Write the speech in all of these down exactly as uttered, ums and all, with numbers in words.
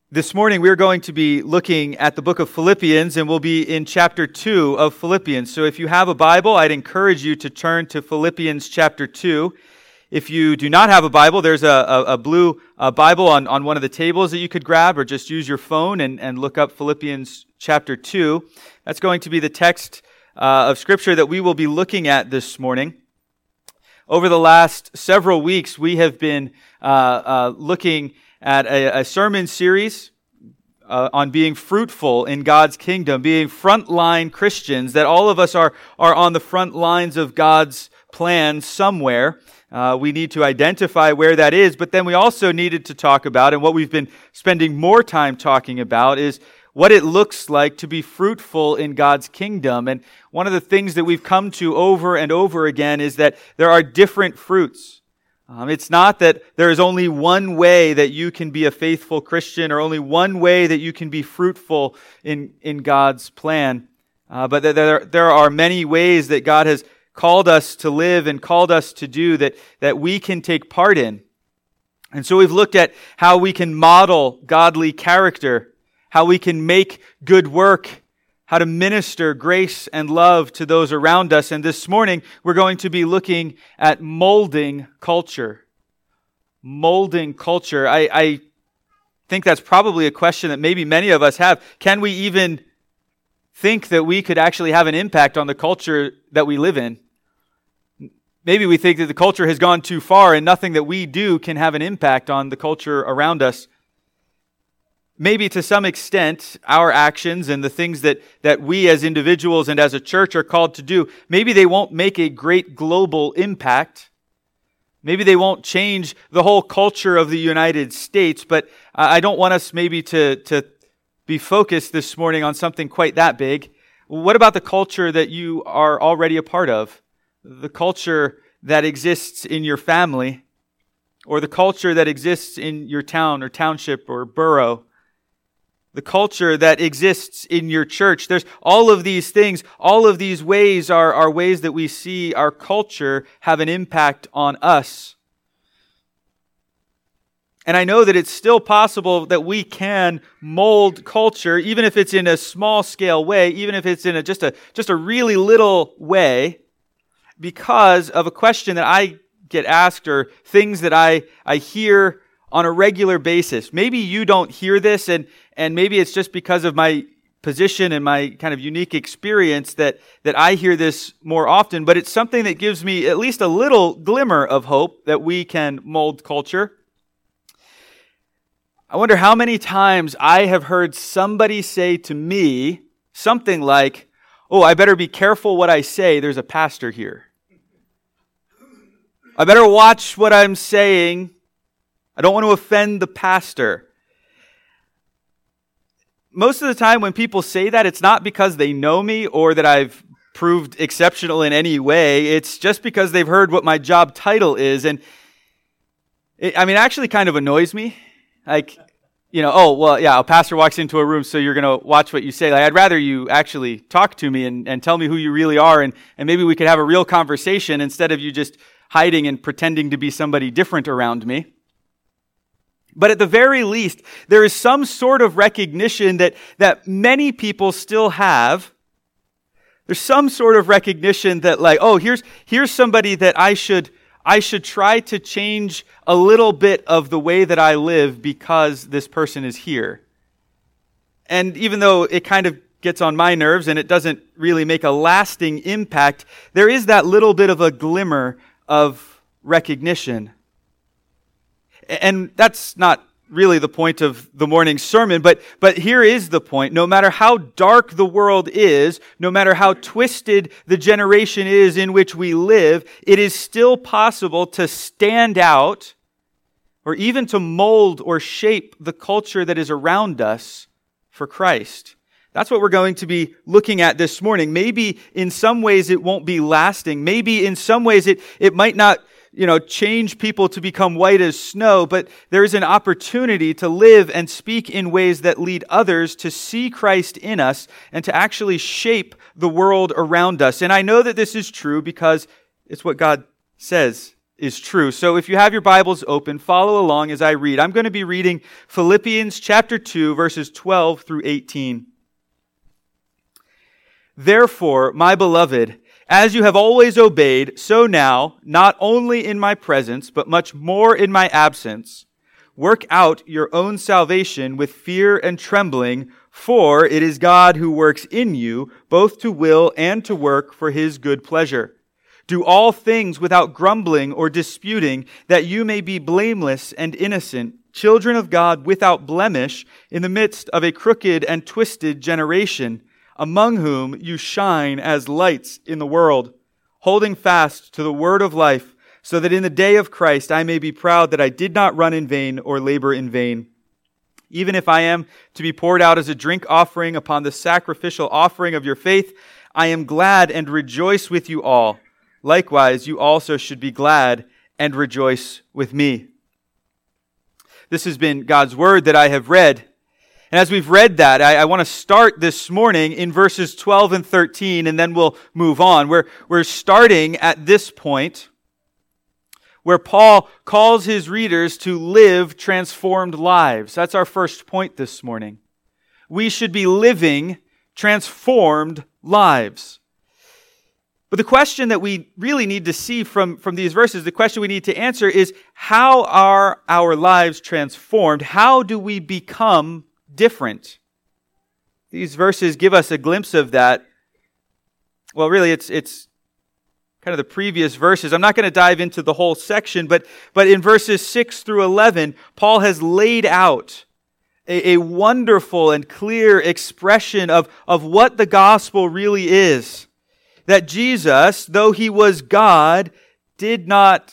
This morning we're going to be looking at the book of Philippians, and we'll be in chapter two of Philippians. So if you have a Bible, I'd encourage you to turn to Philippians chapter two. If you do not have a Bible, there's a, a, a blue uh, Bible on, on one of the tables that you could grab, or just use your phone and, and look up Philippians chapter two. That's going to be the text uh, of Scripture that we will be looking at this morning. Over the last several weeks, we have been uh, uh, looking at a, a sermon series uh, on being fruitful in God's kingdom, being frontline Christians, that all of us are, are on the front lines of God's plan somewhere. Uh, we need to identify where that is, but then we also needed to talk about, and what we've been spending more time talking about, is what it looks like to be fruitful in God's kingdom. And one of the things that we've come to over and over again is that there are different fruits. Um, it's not that there is only one way that you can be a faithful Christian, or only one way that you can be fruitful in, in God's plan. Uh, but there, there are many ways that God has called us to live and called us to do that, that we can take part in. And so we've looked at how we can model godly character, how we can make good work, how to minister grace and love to those around us. And this morning, we're going to be looking at molding culture. Molding culture. I, I think that's probably a question that maybe many of us have. Can we even think that we could actually have an impact on the culture that we live in? Maybe we think that the culture has gone too far and nothing that we do can have an impact on the culture around us. Maybe to some extent, our actions and the things that, that we as individuals and as a church are called to do, maybe they won't make a great global impact. Maybe they won't change the whole culture of the United States, but I don't want us maybe to, to be focused this morning on something quite that big. What about the culture that you are already a part of? The culture that exists in your family, or the culture that exists in your town or township or borough? The culture that exists in your church. There's all of these things, all of these ways are, are ways that we see our culture have an impact on us. And I know that it's still possible that we can mold culture, even if it's in a small scale way, even if it's in a, just a just a really little way, because of a question that I get asked, or things that I, I hear on a regular basis. Maybe you don't hear this, and, and maybe it's just because of my position and my kind of unique experience that, that I hear this more often, but it's something that gives me at least a little glimmer of hope that we can mold culture. I wonder how many times I have heard somebody say to me something like, "Oh, I better be careful what I say, there's a pastor here. I better watch what I'm saying. I don't want to offend the pastor." Most of the time when people say that, it's not because they know me or that I've proved exceptional in any way. It's just because they've heard what my job title is. And it, I mean, it actually kind of annoys me. Like, you know, oh, well, yeah, a pastor walks into a room, so you're going to watch what you say. Like, I'd rather you actually talk to me and, and tell me who you really are, and, and maybe we could have a real conversation instead of you just hiding and pretending to be somebody different around me. But at the very least, there is some sort of recognition that, that many people still have. There's some sort of recognition that, like, oh, here's here's somebody that I should I should try to change a little bit of the way that I live because this person is here. And even though it kind of gets on my nerves and it doesn't really make a lasting impact, there is that little bit of a glimmer of recognition. And that's not really the point of the morning's sermon, but, but here is the point. No matter how dark the world is, no matter how twisted the generation is in which we live, it is still possible to stand out, or even to mold or shape the culture that is around us for Christ. That's what we're going to be looking at this morning. Maybe in some ways it won't be lasting. Maybe in some ways it, it might not you know, change people to become white as snow, but there is an opportunity to live and speak in ways that lead others to see Christ in us and to actually shape the world around us. And I know that this is true because it's what God says is true. So if you have your Bibles open, follow along as I read. I'm going to be reading Philippians chapter two, verses twelve through eighteen. Therefore, my beloved, as you have always obeyed, so now, not only in my presence, but much more in my absence, work out your own salvation with fear and trembling, for it is God who works in you, both to will and to work for His good pleasure. Do all things without grumbling or disputing, that you may be blameless and innocent, children of God without blemish, in the midst of a crooked and twisted generation, among whom you shine as lights in the world, holding fast to the word of life, so that in the day of Christ I may be proud that I did not run in vain or labor in vain. Even if I am to be poured out as a drink offering upon the sacrificial offering of your faith, I am glad and rejoice with you all. Likewise, you also should be glad and rejoice with me. This has been God's word that I have read. And as we've read that, I, I want to start this morning in verses twelve and thirteen, and then we'll move on. We're, we're starting at this point where Paul calls his readers to live transformed lives. That's our first point this morning. We should be living transformed lives. But the question that we really need to see from, from these verses, the question we need to answer is, how are our lives transformed? How do we become different? These verses give us a glimpse of that. Well, really, it's it's kind of the previous verses. I'm not going to dive into the whole section, but, but in verses six through eleven, Paul has laid out a, a wonderful and clear expression of, of what the gospel really is. That Jesus, though He was God, did not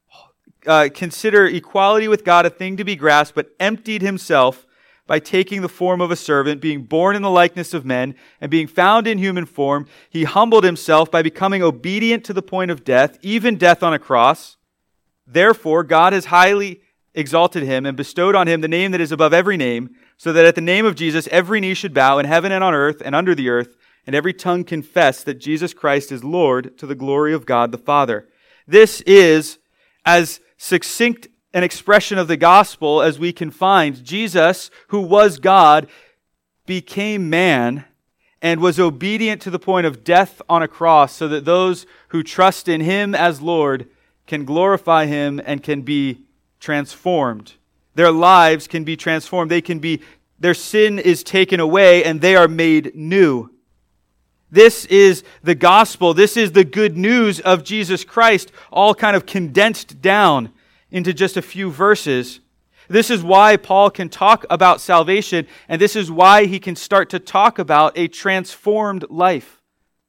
uh, consider equality with God a thing to be grasped, but emptied Himself by taking the form of a servant, being born in the likeness of men, and being found in human form. He humbled Himself by becoming obedient to the point of death, even death on a cross. Therefore, God has highly exalted Him and bestowed on Him the name that is above every name, so that at the name of Jesus every knee should bow in heaven and on earth and under the earth, and every tongue confess that Jesus Christ is Lord, to the glory of God the Father. This is as succinct an expression of the gospel as we can find. Jesus, who was God, became man and was obedient to the point of death on a cross, so that those who trust in Him as Lord can glorify Him and can be transformed. Their lives can be transformed. They can be, their sin is taken away and they are made new. This is the gospel. This is the good news of Jesus Christ, all kind of condensed down into just a few verses. This is why Paul can talk about salvation, and this is why he can start to talk about a transformed life.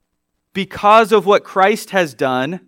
Because of what Christ has done,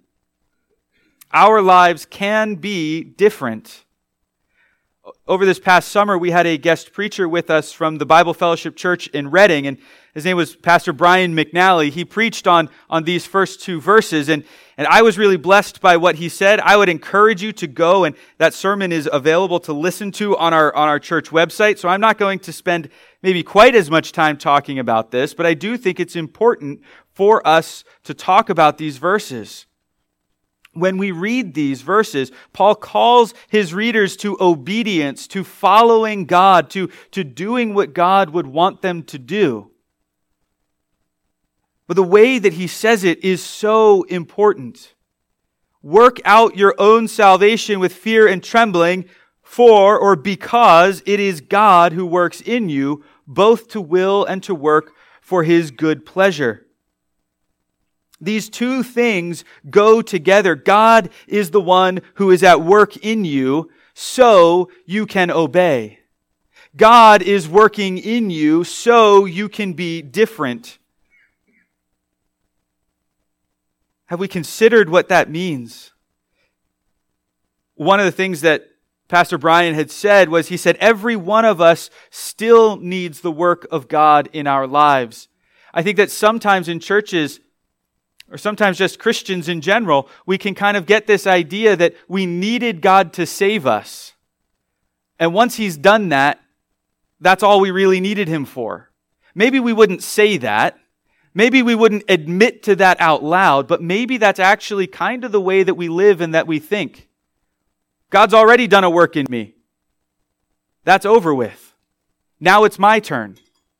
our lives can be different. Over this past summer, we had a guest preacher with us from the Bible Fellowship Church in Reading, and his name was Pastor Brian McNally. He preached on, on these first two verses, and, and I was really blessed by what he said. I would encourage you to go, and that sermon is available to listen to on our, on our church website, so I'm not going to spend maybe quite as much time talking about this, but I do think it's important for us to talk about these verses. When we read these verses, Paul calls his readers to obedience, to following God, to, to doing what God would want them to do. But the way that he says it is so important. Work out your own salvation with fear and trembling, for or because it is God who works in you, both to will and to work for His good pleasure. These two things go together. God is the one who is at work in you, so you can obey. God is working in you, so you can be different. Have we considered what that means? One of the things that Pastor Brian had said was, he said, every one of us still needs the work of God in our lives. I think that sometimes in churches, or sometimes just Christians in general, we can kind of get this idea that we needed God to save us. And once He's done that, that's all we really needed Him for. Maybe we wouldn't say that, Maybe we wouldn't admit to that out loud, but maybe that's actually kind of the way that we live and that we think. God's already done a work in me. That's over with. Now it's my turn.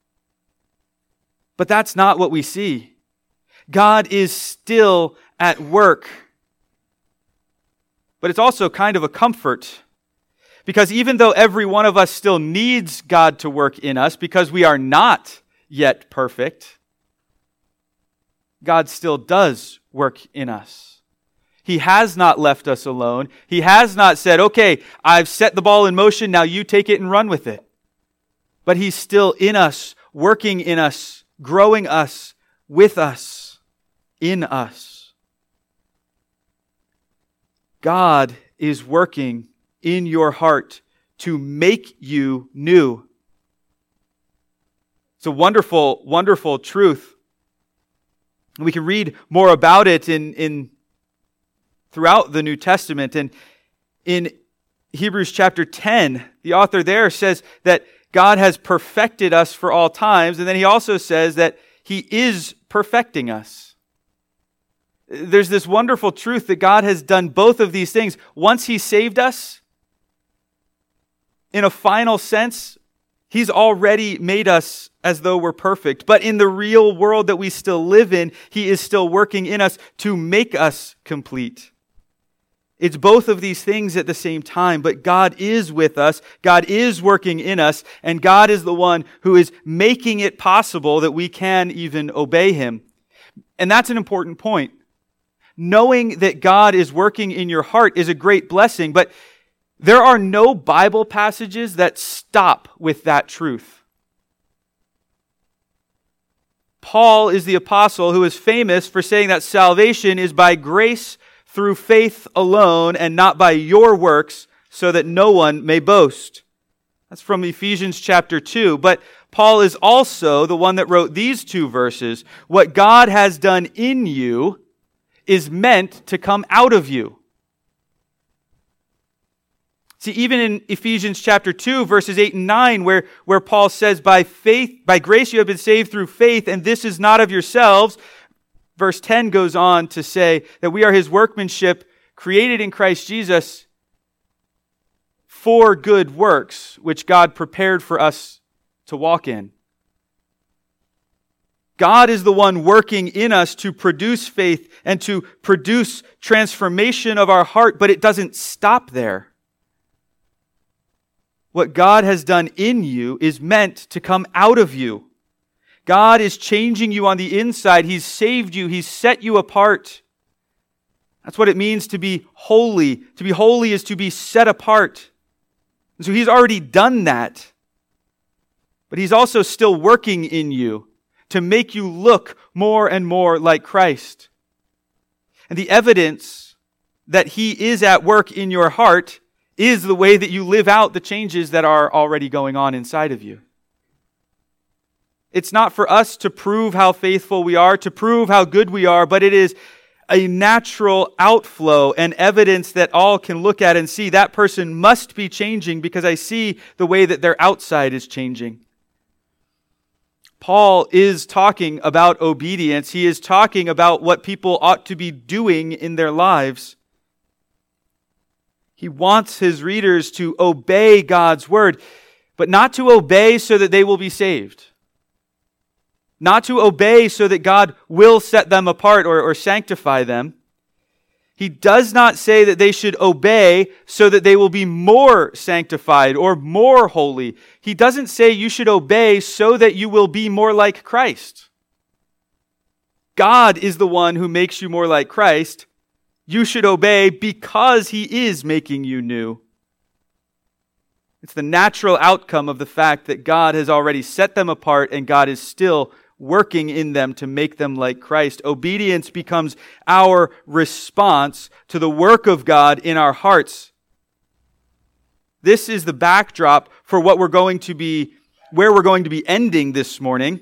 But that's not what we see. God is still at work. But it's also kind of a comfort. Because even though every one of us still needs God to work in us, because we are not yet perfect, God still does work in us. He has not left us alone. He has not said, okay, I've set the ball in motion, now you take it and run with it. But He's still in us, working in us, growing us, with us, in us. God is working in your heart to make you new. It's a wonderful, wonderful truth. We can read more about it in, in throughout the New Testament. And in Hebrews chapter ten, the author there says that God has perfected us for all times. And then he also says that He is perfecting us. There's this wonderful truth that God has done both of these things. Once He saved us, in a final sense, He's already made us as though we're perfect. But in the real world that we still live in, He is still working in us to make us complete. It's both of these things at the same time, but God is with us, God is working in us, and God is the one who is making it possible that we can even obey Him. And that's an important point. Knowing that God is working in your heart is a great blessing, but there are no Bible passages that stop with that truth. Paul is the apostle who is famous for saying that salvation is by grace through faith alone and not by your works, so that no one may boast. That's from Ephesians chapter two. But Paul is also the one that wrote these two verses. What God has done in you is meant to come out of you. See, even in Ephesians chapter two, verses eight and nine, where, where Paul says, by faith, by grace you have been saved through faith, and this is not of yourselves. Verse ten goes on to say that we are His workmanship, created in Christ Jesus for good works, which God prepared for us to walk in. God is the one working in us to produce faith and to produce transformation of our heart, but it doesn't stop there. What God has done in you is meant to come out of you. God is changing you on the inside. He's saved you. He's set you apart. That's what it means to be holy. To be holy is to be set apart. And so He's already done that. But He's also still working in you to make you look more and more like Christ. And the evidence that He is at work in your heart is the way that you live out the changes that are already going on inside of you. It's not for us to prove how faithful we are, to prove how good we are, but it is a natural outflow and evidence that all can look at and see that person must be changing because I see the way that their outside is changing. Paul is talking about obedience. He is talking about what people ought to be doing in their lives. He wants his readers to obey God's word, but not to obey so that they will be saved. Not to obey so that God will set them apart or, or sanctify them. He does not say that they should obey so that they will be more sanctified or more holy. He doesn't say you should obey so that you will be more like Christ. God is the one who makes you more like Christ. You should obey because He is making you new. It's the natural outcome of the fact that God has already set them apart and God is still working in them to make them like Christ. Obedience becomes our response to the work of God in our hearts. This is the backdrop for what we're going to be, where we're going to be ending this morning.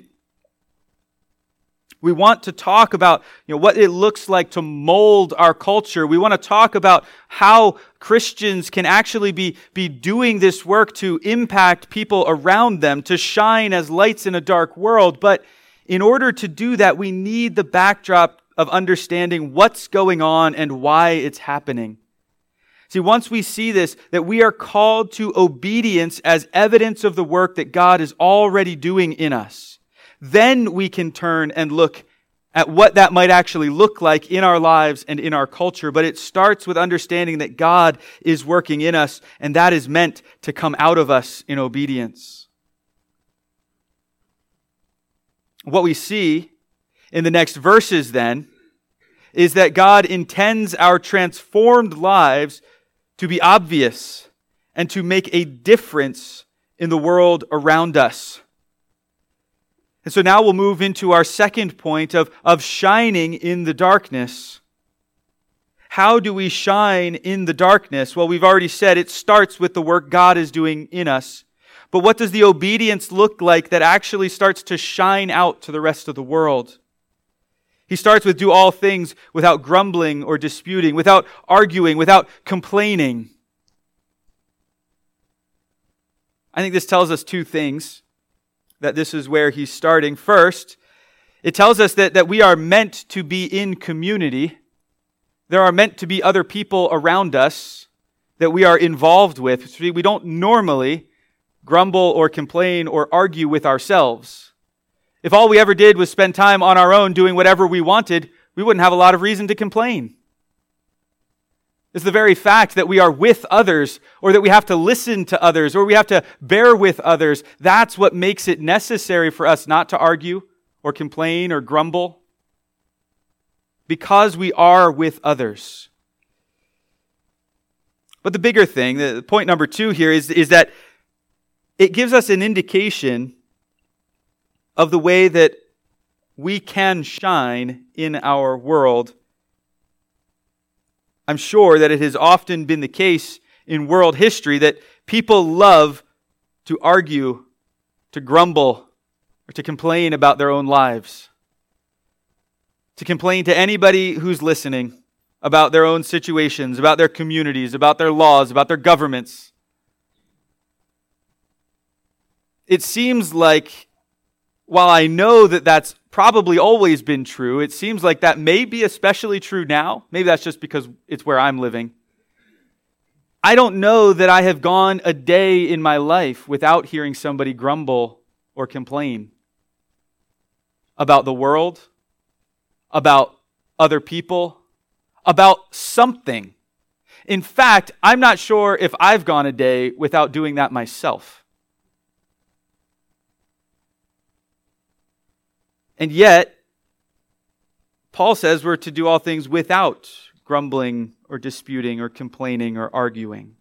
We want to talk about, you know, what it looks like to mold our culture. We want to talk about how Christians can actually be, be doing this work to impact people around them, to shine as lights in a dark world. But in order to do that, we need the backdrop of understanding what's going on and why it's happening. See, once we see this, that we are called to obedience as evidence of the work that God is already doing in us, then we can turn and look at what that might actually look like in our lives and in our culture. But it starts with understanding that God is working in us, and that is meant to come out of us in obedience. What we see in the next verses then is that God intends our transformed lives to be obvious and to make a difference in the world around us. And so now we'll move into our second point of, of shining in the darkness. How do we shine in the darkness? Well, we've already said it starts with the work God is doing in us. But what does the obedience look like that actually starts to shine out to the rest of the world? He starts with do all things without grumbling or disputing, without arguing, without complaining. I think this tells us two things, that this is where he's starting. First, it tells us that, that we are meant to be in community. There are meant to be other people around us that we are involved with. We don't normally grumble or complain or argue with ourselves. If all we ever did was spend time on our own doing whatever we wanted, we wouldn't have a lot of reason to complain. It's the very fact that we are with others, or that we have to listen to others, or we have to bear with others. That's what makes it necessary for us not to argue or complain or grumble, because we are with others. But the bigger thing, the point number two here is, is that it gives us an indication of the way that we can shine in our world. I'm sure that it has often been the case in world history that people love to argue, to grumble, or to complain about their own lives. To complain to anybody who's listening about their own situations, about their communities, about their laws, about their governments. It seems like, while I know that that's probably always been true, it seems like that may be especially true now. Maybe that's just because it's where I'm living. I don't know that I have gone a day in my life without hearing somebody grumble or complain about the world, about other people, about something. In fact, I'm not sure if I've gone a day without doing that myself. And yet, Paul says we're to do all things without grumbling or disputing or complaining or arguing.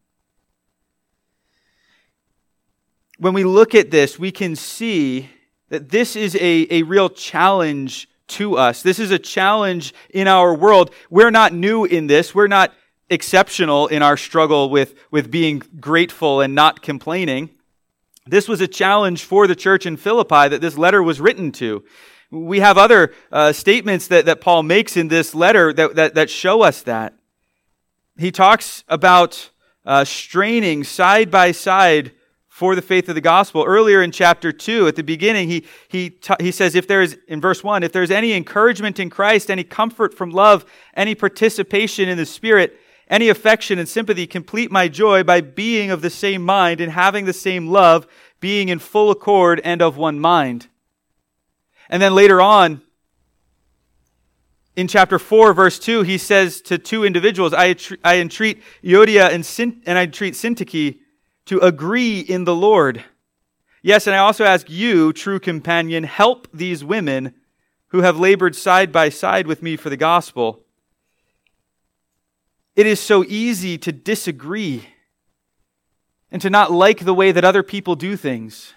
When we look at this, we can see that this is a, a real challenge to us. This is a challenge in our world. We're not new in this. We're not exceptional in our struggle with, with being grateful and not complaining. This was a challenge for the church in Philippi that this letter was written to. We have other uh, statements that, that Paul makes in this letter that, that, that show us that. He talks about uh, straining side by side for the faith of the gospel. Earlier in chapter two, at the beginning, he he t- he says, if there is, in verse one, if there's any encouragement in Christ, any comfort from love, any participation in the Spirit, any affection and sympathy, complete my joy by being of the same mind and having the same love, being in full accord and of one mind. And then later on, in chapter four, verse two, he says to two individuals, I, I entreat Euodia and, Syn- and I entreat Syntyche to agree in the Lord. Yes, and I also ask you, true companion, help these women who have labored side by side with me for the gospel. It is so easy to disagree and to not like the way that other people do things.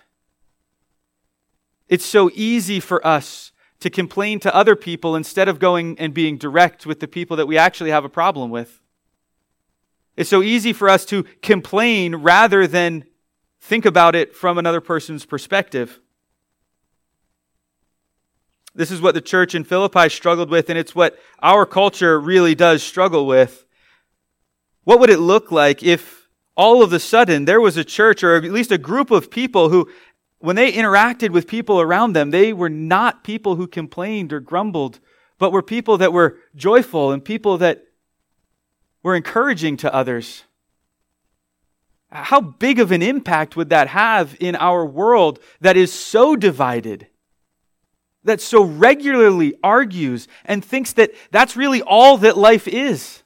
It's so easy for us to complain to other people instead of going and being direct with the people that we actually have a problem with. It's so easy for us to complain rather than think about it from another person's perspective. This is what the church in Philippi struggled with, and it's what our culture really does struggle with. What would it look like if all of a sudden there was a church, or at least a group of people who when they interacted with people around them, they were not people who complained or grumbled, but were people that were joyful and people that were encouraging to others. How big of an impact would that have in our world that is so divided, that so regularly argues and thinks that that's really all that life is?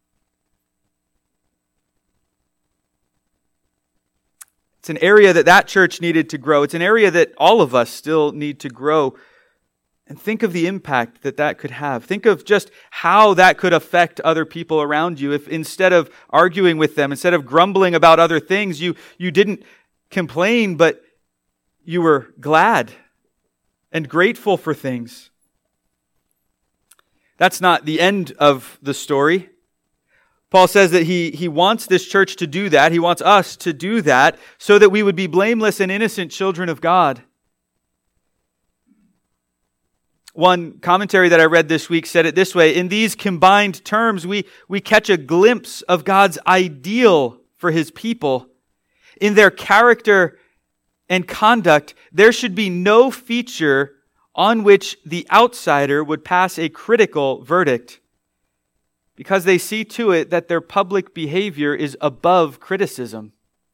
It's an area that that church needed to grow. It's an area that all of us still need to grow. And think of the impact that that could have. Think of just how that could affect other people around you if instead of arguing with them, instead of grumbling about other things, you, you didn't complain, but you were glad and grateful for things. That's not the end of the story. Paul says that he, he wants this church to do that. He wants us to do that so that we would be blameless and innocent children of God. One commentary that I read this week said it this way: in these combined terms, we, we catch a glimpse of God's ideal for His people. In their character and conduct, there should be no feature on which the outsider would pass a critical verdict, because they see to it that their public behavior is above criticism.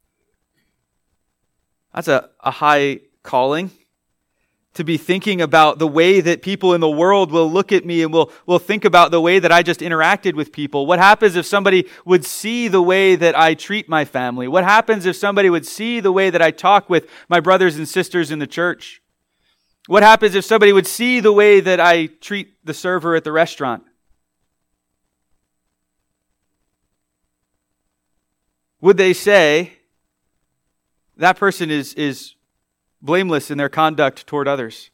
That's a, a high calling, to be thinking about the way that people in the world will look at me and will, will think about the way that I just interacted with people. What happens if somebody would see the way that I treat my family? What happens if somebody would see the way that I talk with my brothers and sisters in the church? What happens if somebody would see the way that I treat the server at the restaurant? Would they say that person is, is blameless in their conduct toward others?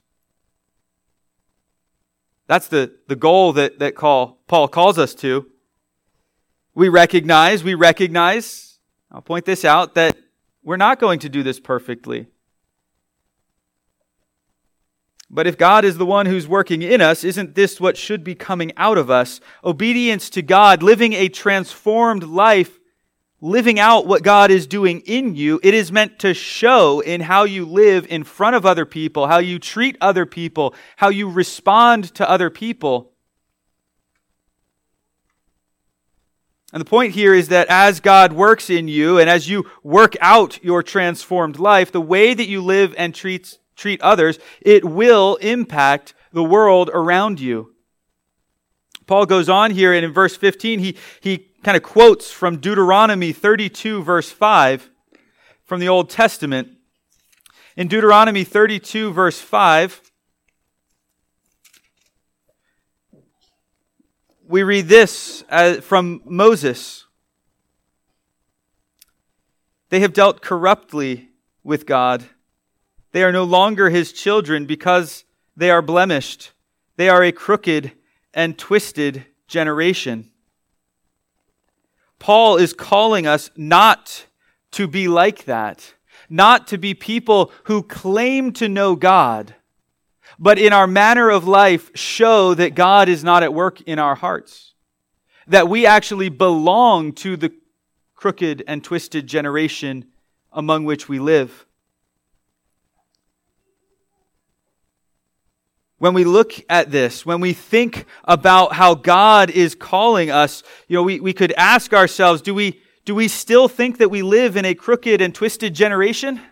That's the, the goal that, that call, Paul calls us to. We recognize, we recognize, I'll point this out, that we're not going to do this perfectly. But if God is the one who's working in us, isn't this what should be coming out of us? Obedience to God, living a transformed life, living out what God is doing in you. It is meant to show in how you live in front of other people, how you treat other people, how you respond to other people. And the point here is that as God works in you and as you work out your transformed life, the way that you live and treat, treat others, it will impact the world around you. Paul goes on here, and in verse fifteen, he, he kind of quotes from Deuteronomy thirty-two, verse five, from the Old Testament. In Deuteronomy thirty-two, verse five, we read this uh, from Moses. They have dealt corruptly with God. They are no longer His children because they are blemished. They are a crooked and twisted generation. Paul is calling us not to be like that, not to be people who claim to know God, but in our manner of life show that God is not at work in our hearts, that we actually belong to the crooked and twisted generation among which we live. When we look at this, when we think about how God is calling us, you know, we, we could ask ourselves, do we, do we still think that we live in a crooked and twisted generation?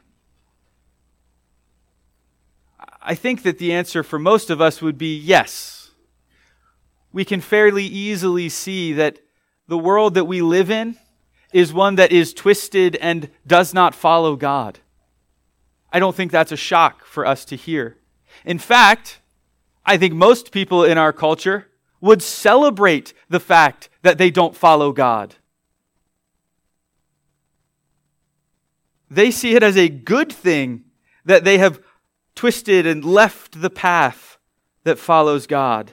I think that the answer for most of us would be yes. We can fairly easily see that the world that we live in is one that is twisted and does not follow God. I don't think that's a shock for us to hear. In fact, I think most people in our culture would celebrate the fact that they don't follow God. They see it as a good thing that they have twisted and left the path that follows God.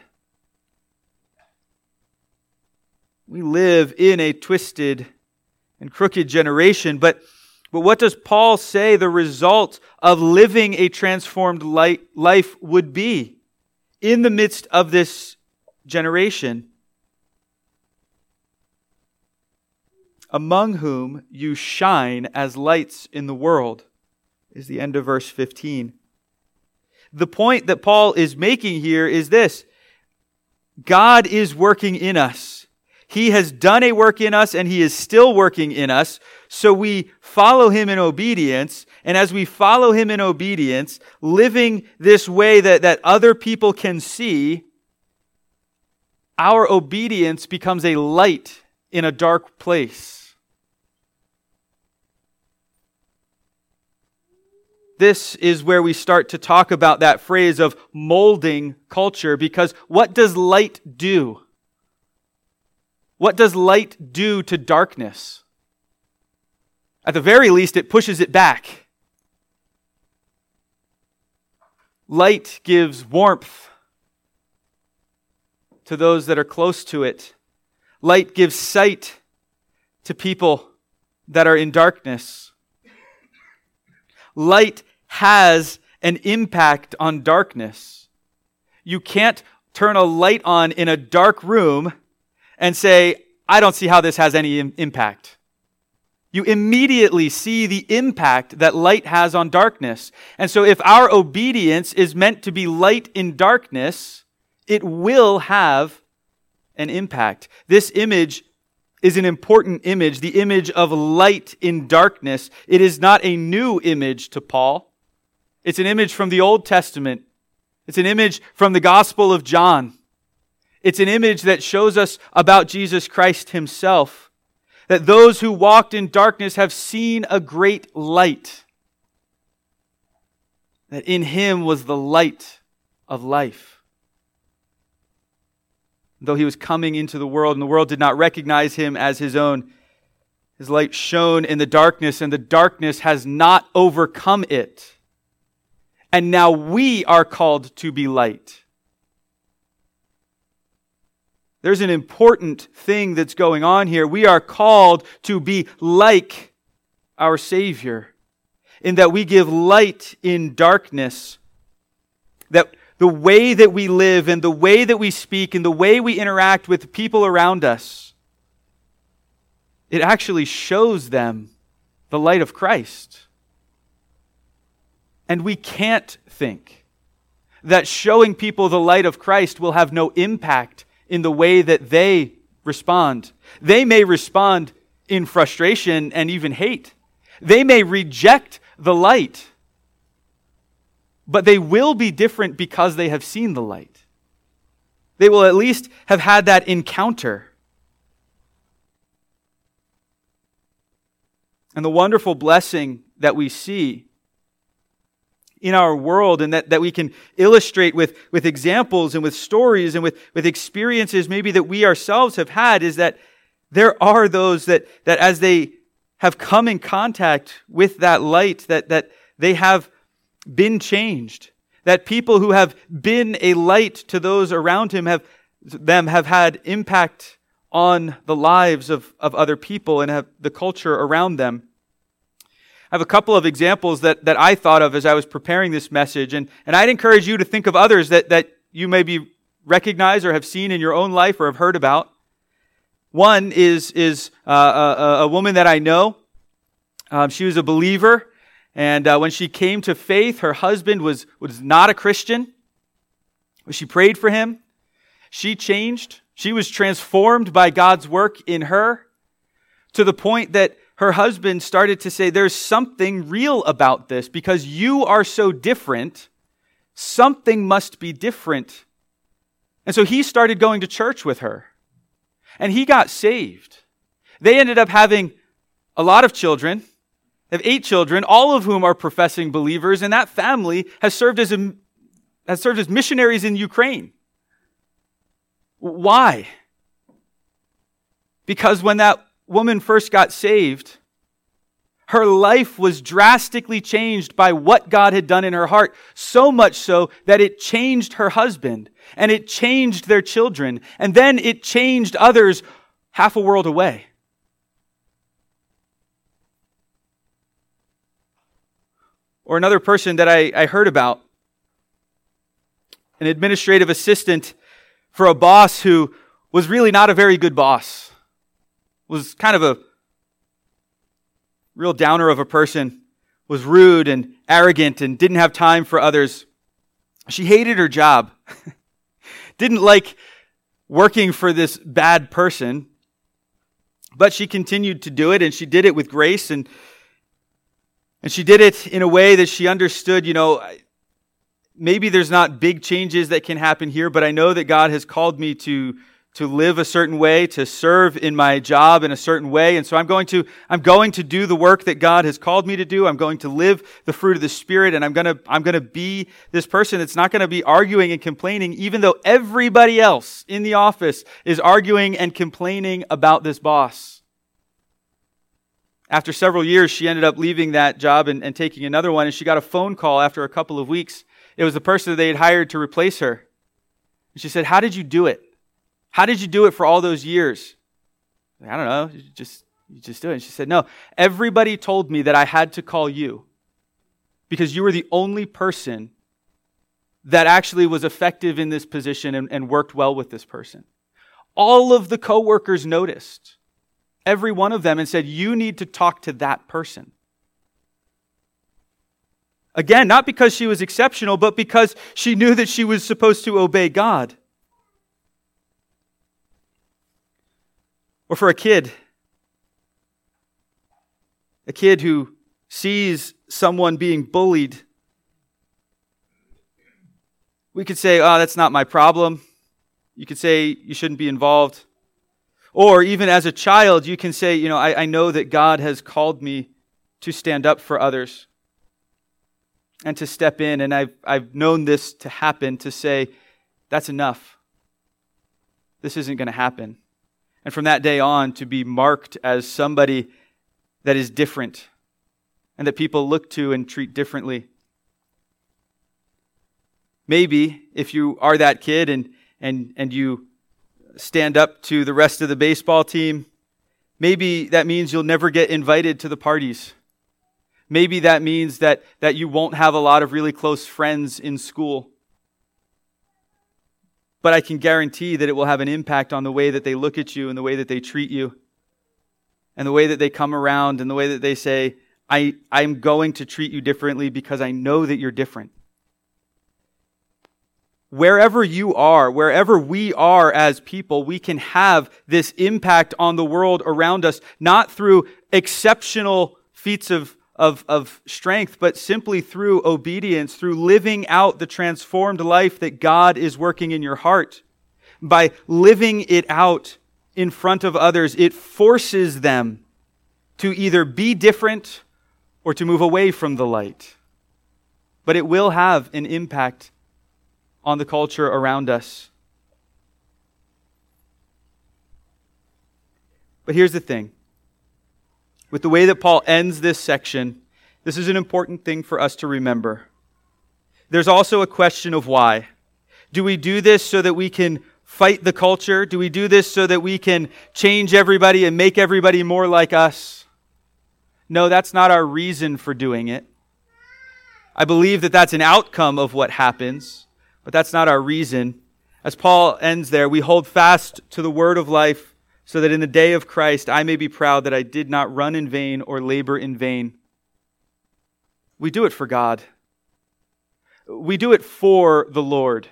We live in a twisted and crooked generation, but, but what does Paul say the result of living a transformed life would be in the midst of this generation? Among whom you shine as lights in the world. is the end of verse fifteen. The point that Paul is making here is this: God is working in us. He has done a work in us, and He is still working in us. So we follow Him in obedience. And as we follow Him in obedience, living this way that, that other people can see, our obedience becomes a light in a dark place. This is where we start to talk about that phrase of molding culture, because what does light do? What does light do to darkness? At the very least, it pushes it back. Light gives warmth to those that are close to it. Light gives sight to people that are in darkness. Light has an impact on darkness. You can't turn a light on in a dark room and say, I don't see how this has any im- impact. You immediately see the impact that light has on darkness. And so if our obedience is meant to be light in darkness, it will have an impact. This image is an important image, the image of light in darkness. It is not a new image to Paul. It's an image from the Old Testament. It's an image from the Gospel of John. It's an image that shows us about Jesus Christ Himself, that those who walked in darkness have seen a great light, that in Him was the light of life. Though He was coming into the world and the world did not recognize Him as His own, His light shone in the darkness, and the darkness has not overcome it. And now we are called to be light. There's an important thing that's going on here. We are called to be like our Savior, in that we give light in darkness. That the way that we live and the way that we speak and the way we interact with people around us, it actually shows them the light of Christ. And we can't think that showing people the light of Christ will have no impact in the way that they respond. They may respond in frustration and even hate. They may reject the light. But they will be different because they have seen the light. They will at least have had that encounter. And the wonderful blessing that we see in our world, and that, that we can illustrate with, with examples and with stories and with, with experiences maybe that we ourselves have had, is that there are those that, that as they have come in contact with that light, that, that they have been changed. That people who have been a light to those around him have them have had impact on the lives of, of other people and have the culture around them. I have a couple of examples that, that I thought of as I was preparing this message, and, and I'd encourage you to think of others that, that you maybe recognize or have seen in your own life or have heard about. One is, is uh, a, a woman that I know. Um, she was a believer, and uh, when she came to faith, her husband was, was not a Christian. She prayed for him. She changed. She was transformed by God's work in her to the point that her husband started to say, there's something real about this because you are so different. Something must be different. And so he started going to church with her. And he got saved. They ended up having a lot of children. They have eight children, all of whom are professing believers. And that family has served as, a, has served as missionaries in Ukraine. Why? Because when that woman first got saved, her life was drastically changed by what God had done in her heart, so much so that it changed her husband, and it changed their children, and then it changed others half a world away. Or another person that I, I heard about, an administrative assistant for a boss who was really not a very good boss. Was kind of a real downer of a person, was rude and arrogant and didn't have time for others. She hated her job. Didn't like working for this bad person. But she continued to do it, and she did it with grace, and and she did it in a way that she understood, you know, maybe there's not big changes that can happen here, but I know that God has called me to to live a certain way, to serve in my job in a certain way. And so I'm going to, I'm going to do the work that God has called me to do. I'm going to live the fruit of the Spirit, and I'm going to, I'm going to be this person that's not going to be arguing and complaining, even though everybody else in the office is arguing and complaining about this boss. After several years, she ended up leaving that job and, and taking another one, and she got a phone call after a couple of weeks. It was the person that they had hired to replace her. And she said, "How did you do it? How did you do it for all those years?" I don't know, you just, you just do it. And she said, "No, everybody told me that I had to call you because you were the only person that actually was effective in this position and, and worked well with this person. All of the coworkers noticed, every one of them, and said, you need to talk to that person." Again, not because she was exceptional, but because she knew that she was supposed to obey God. Or for a kid, a kid who sees someone being bullied, we could say, "Oh, that's not my problem." You could say, "You shouldn't be involved." Or even as a child, you can say, you know, I, I know that God has called me to stand up for others and to step in, and I've, I've known this to happen, to say, that's enough. This isn't going to happen. And from that day on, to be marked as somebody that is different and that people look to and treat differently. Maybe if you are that kid and, and, and you stand up to the rest of the baseball team, maybe that means you'll never get invited to the parties. Maybe that means that, that you won't have a lot of really close friends in school. But I can guarantee that it will have an impact on the way that they look at you and the way that they treat you and the way that they come around and the way that they say, I, I'm going to treat you differently because I know that you're different. Wherever you are, wherever we are as people, we can have this impact on the world around us, not through exceptional feats of Of, of strength, but simply through obedience, through living out the transformed life that God is working in your heart. By living it out in front of others, it forces them to either be different or to move away from the light. But it will have an impact on the culture around us. But here's the thing. With the way that Paul ends this section, this is an important thing for us to remember. There's also a question of why. Do we do this so that we can fight the culture? Do we do this so that we can change everybody and make everybody more like us? No, that's not our reason for doing it. I believe that that's an outcome of what happens, but that's not our reason. As Paul ends there, we hold fast to the word of life, so that in the day of Christ I may be proud that I did not run in vain or labor in vain. We do it for God. We do it for the Lord.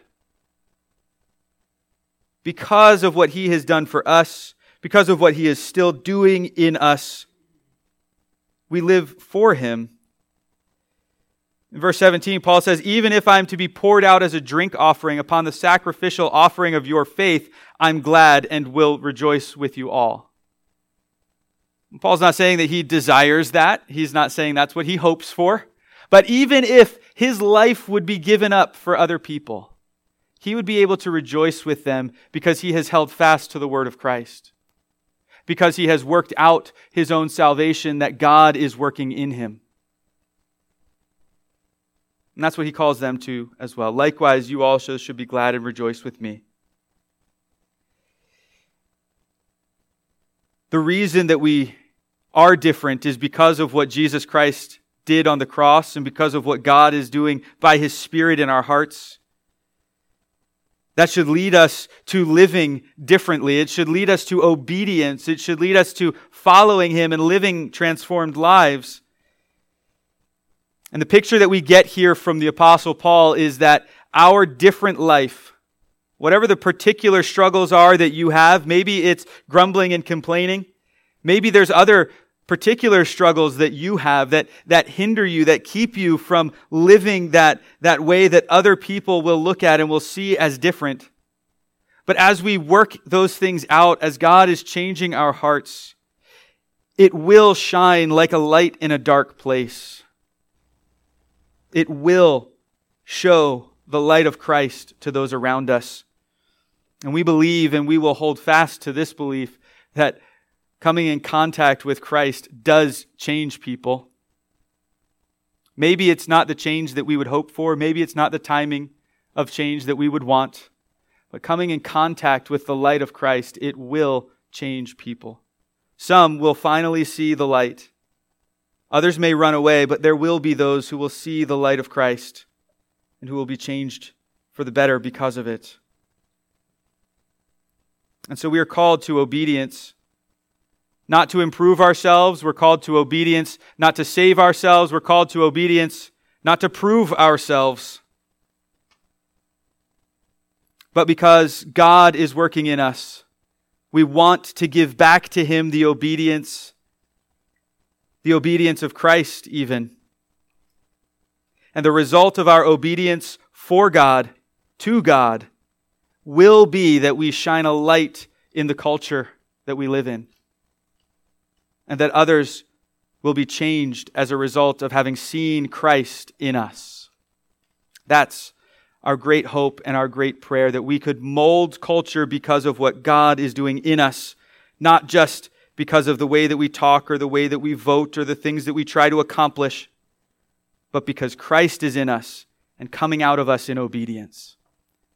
Because of what He has done for us, because of what He is still doing in us, we live for Him. In verse seventeen, Paul says, "Even if I'm to be poured out as a drink offering upon the sacrificial offering of your faith, I'm glad and will rejoice with you all." And Paul's not saying that he desires that. He's not saying that's what he hopes for. But even if his life would be given up for other people, he would be able to rejoice with them because he has held fast to the word of Christ. Because he has worked out his own salvation that God is working in him. And that's what he calls them to as well. "Likewise, you also should be glad and rejoice with me." The reason that we are different is because of what Jesus Christ did on the cross and because of what God is doing by His Spirit in our hearts. That should lead us to living differently. It should lead us to obedience. It should lead us to following Him and living transformed lives. And the picture that we get here from the Apostle Paul is that our different life, whatever the particular struggles are that you have, maybe it's grumbling and complaining, maybe there's other particular struggles that you have that, that hinder you, that keep you from living that, that way that other people will look at and will see as different. But as we work those things out, as God is changing our hearts, it will shine like a light in a dark place. It will show the light of Christ to those around us. And we believe, and we will hold fast to this belief, that coming in contact with Christ does change people. Maybe it's not the change that we would hope for. Maybe it's not the timing of change that we would want. But coming in contact with the light of Christ, it will change people. Some will finally see the light. Others may run away, but there will be those who will see the light of Christ and who will be changed for the better because of it. And so we are called to obedience, not to improve ourselves. We're called to obedience, not to save ourselves. We're called to obedience, not to prove ourselves, but because God is working in us. We want to give back to Him the obedience, the obedience of Christ even. And the result of our obedience for God, to God, will be that we shine a light in the culture that we live in. And that others will be changed as a result of having seen Christ in us. That's our great hope and our great prayer, that we could mold culture because of what God is doing in us, not just because of the way that we talk or the way that we vote or the things that we try to accomplish, but because Christ is in us and coming out of us in obedience.